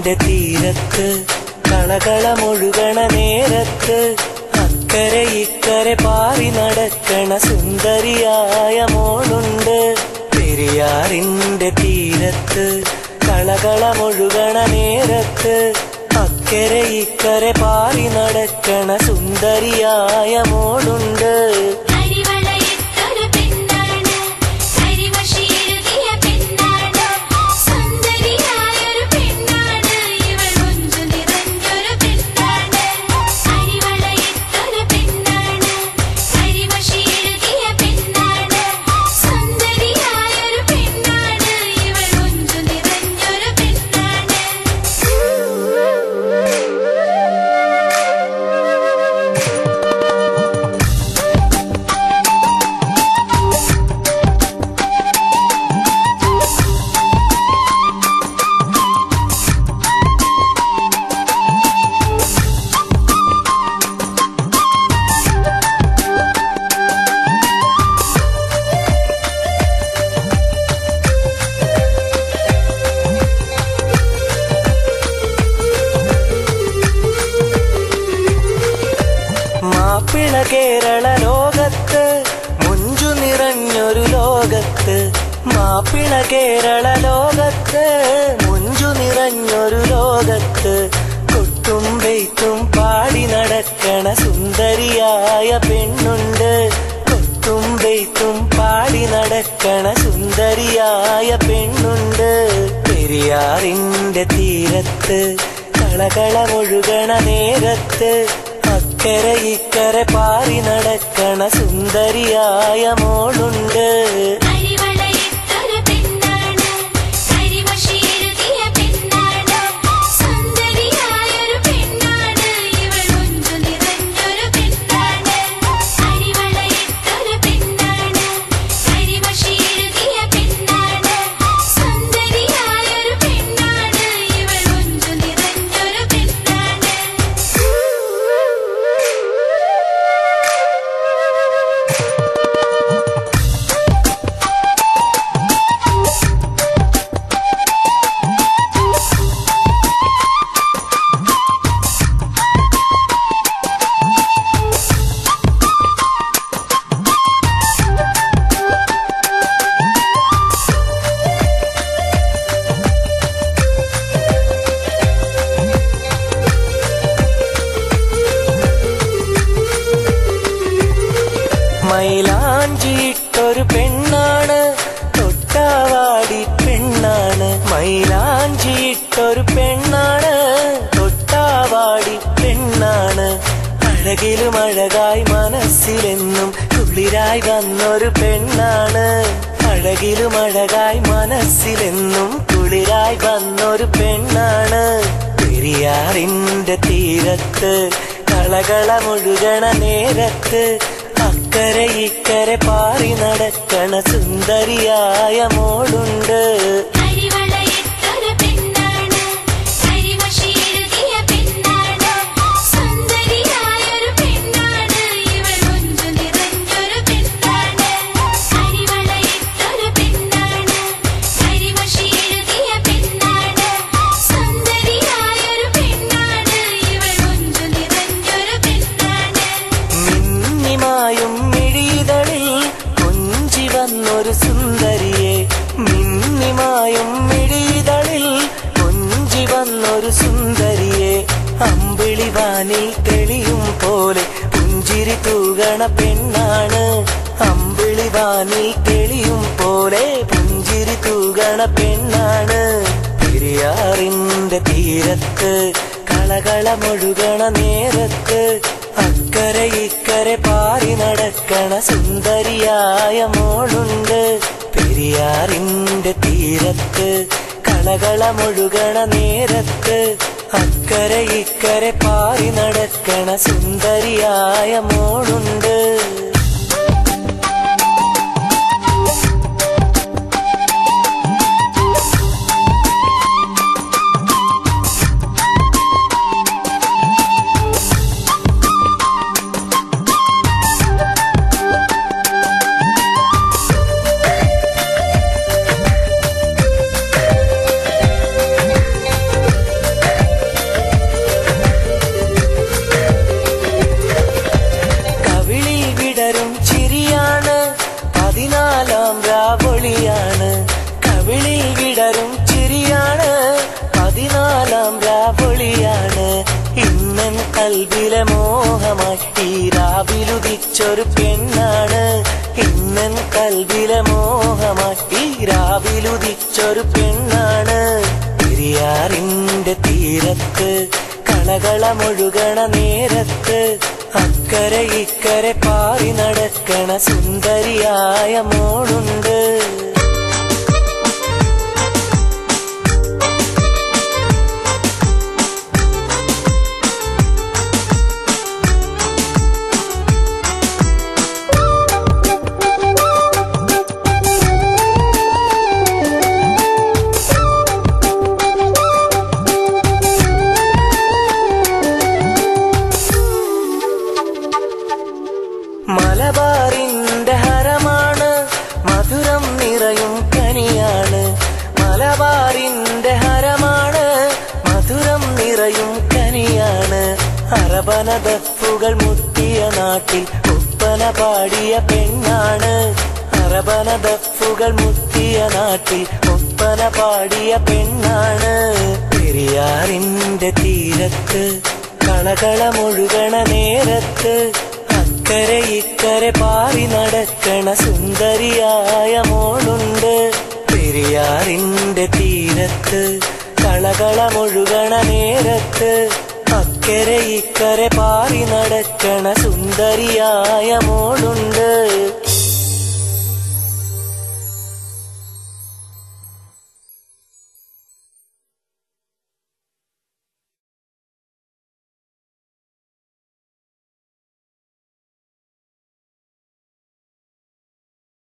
പെരിയാറിന്റെ തീരത്ത് കളകളമൊഴുകണ നേരത്ത് അക്കരെ ഇക്കരെ പാറി നടക്കണ സുന്ദരിയായ മോളുണ്ട്. പെരിയാറിന്റെ തീരത്ത് കളകളമൊഴുകണ നേരത്ത് അക്കരെ ഇക്കരെ പാറി നടക്കണ സുന്ദരിയായ മോളുണ്ട്. മാപ്പിള കേരള ലോകത്ത് മുഞ്ചു നിറഞ്ഞൊരു ലോകത്ത്, മാപ്പിള കേരള ലോകത്ത് മുഞ്ചു നിറഞ്ഞൊരു ലോകത്ത് കൊട്ടും വെയ്ത്തും പാടി നടക്കണ സുന്ദരിയായ പെണ്ണുണ്ട്. കൊട്ടും വെയ്ത്തും പാടി നടക്കണ സുന്ദരിയായ പെണ്ണുണ്ട്. പെരിയാറിന്റെ തീരത്ത് കളകളമൊഴുകണ നേരത്ത് അക്കരെ ഇക്കരെ പാറി നടക്കണ സുന്ദരിയായ മോളുണ്ട്. മൈലാഞ്ചിയിട്ടൊരു പെണ്ണാണ്, തൊട്ടാവാടി പെണ്ണാണ്. മൈലാഞ്ചിയിട്ടൊരു പെണ്ണാണ്, തൊട്ടാവാടി പെണ്ണാണ്. അഴകിലും അഴകായി മനസ്സിലെന്നും കുളിരായി വന്നൊരു പെണ്ണാണ്. അഴകിലും അഴകായി മനസ്സിലെന്നും കുളിരായി വന്നൊരു പെണ്ണാണ്. പെരിയാറിന്റെ തീരത്ത് കളകളമൊഴുകണ നേരത്ത് അക്കരെ ഇക്കരെ പാറി നടക്കണ സുന്ദരിയായ മോളുണ്ട്. വന്നൊരു സുന്ദരിയെ, മിന്നിമായും മിഴിതളിൽ കൊഞ്ചി വന്നൊരു സുന്ദരിയെ, അമ്പിളിവാനിൽ തെളിയും പോലെ പുഞ്ചിരി തൂകണ പെണ്ണാണ്. അമ്പിളിവാനിൽ തെളിയും പോലെ പുഞ്ചിരി തൂകണ പെണ്ണാണ്. പെരിയാറിന്റെ തീരത്ത് കളകളമൊഴുകണ നേരത്ത് അക്കരെ ഇക്കരെ പാറി നടക്കണ സുന്ദരിയായ മോളുണ്ട്. പെരിയാറിന്റെ തീരത്ത് കളകളമൊഴുകണ നേരത്ത് അക്കരെ ഇക്കരെ പാറി നടക്കണ സുന്ദരിയായ മോളുണ്ട്. വിടരും ചിരിയാണ് 14-ാം രാവൊളിയാണ് ഇന്നൻ കൽബിലെ മോഹമായി ഈ രാവിലുദിച്ചൊരു പെണ്ണാണ് ഇന്നൻ കൽബിലെ മോഹമായി ഈ രാവിലുദിച്ചൊരു പെണ്ണാണ് പെരിയാറിന്റെ തീരത്ത് കളകളമൊഴുകണ നേരത്ത് അക്കരെ ഇക്കരെ പാറി നടക്കണ സുന്ദരിയായ മോളുണ്ട് മലബാറിന്റെ ഹരമാണ് മധുരം നിറയും കനിയാണ് മലബാറിന്റെ ഹരമാണ് മധുരം നിറയും കനിയാണ് അറബന ദഫുകൾ മുട്ടിയ നാട്ടിൽ ഒപ്പന പാടിയ പെണ്ണാണ് അറബന ദഫുകൾ മുട്ടിയ നാട്ടിൽ ഒപ്പന പാടിയ പെണ്ണാണ് പെരിയാറിന്റെ തീരത്ത് കളകളമൊഴുകണ നേരത്ത് അക്കരെ ഇക്കരെ പാറി നടക്കണ സുന്ദരിയായ മോളുണ്ട് പെരിയാറിന്റെ തീരത്ത് കളകളമൊഴുകണ നേരത്ത് അക്കരെ ഇക്കരെ പാറി നടക്കണ സുന്ദരിയായ മോളുണ്ട്